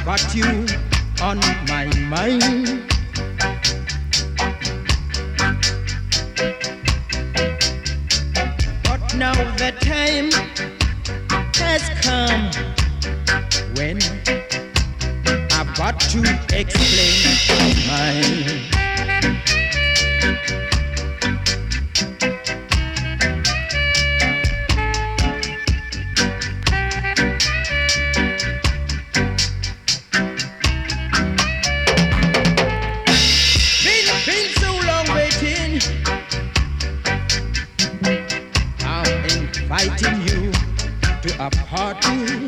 got you on my mind. But now the time has come when I've got to explain mine. Been so long waiting. I'm inviting you to a party.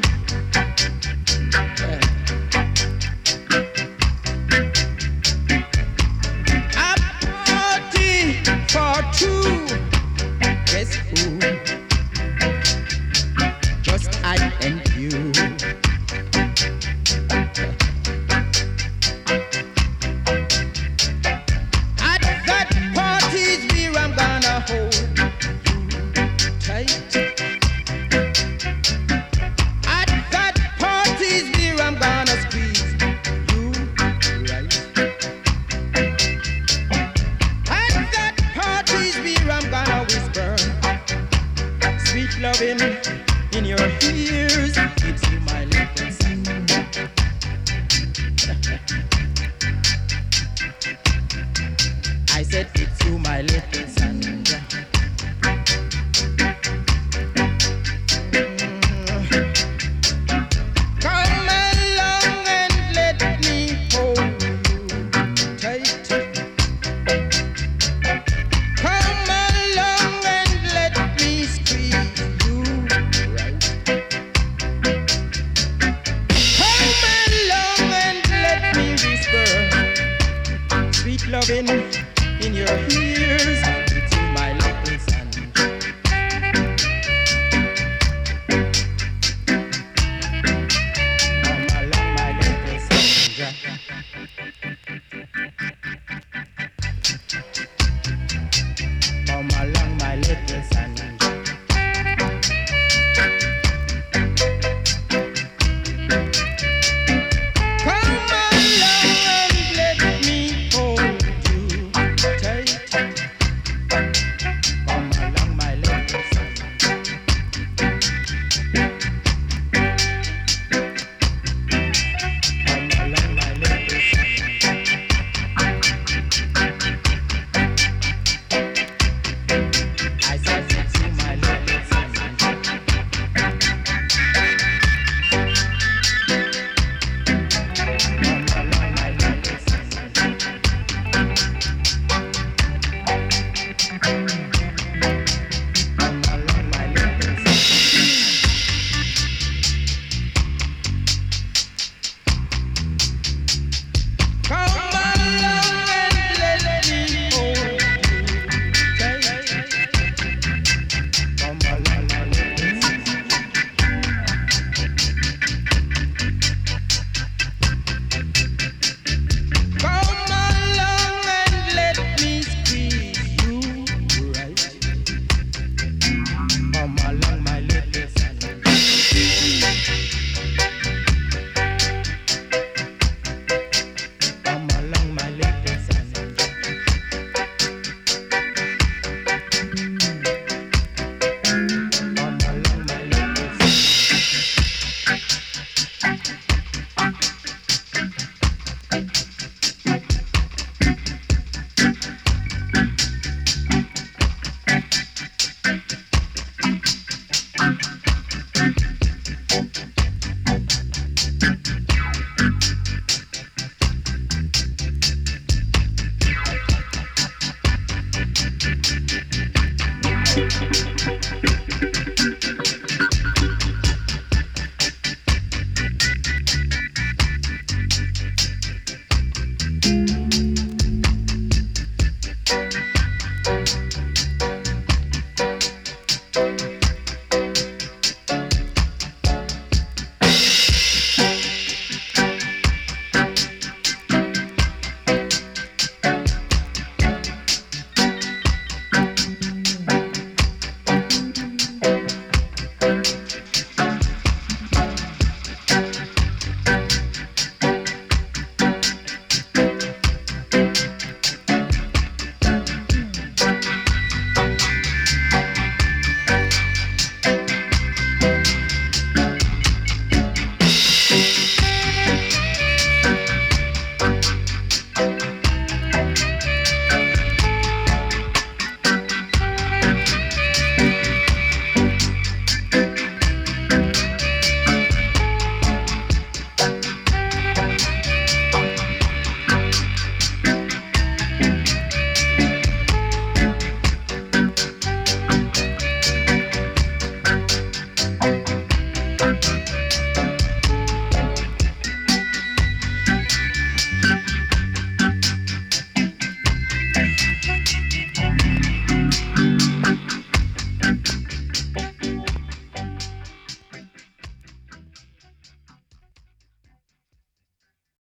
A party for two. Guess who? Just I and you. At that party's where I'm gonna hold you tight. At that party's where I'm gonna squeeze you right. At that party's where I'm gonna whisper sweet loving in your ears. It's you, my little son. I said it's you, my little Sandra. Come along and let me hold you tight. Come along and let me squeeze you right. Come along and let me whisper sweet loving in your ears. It's you,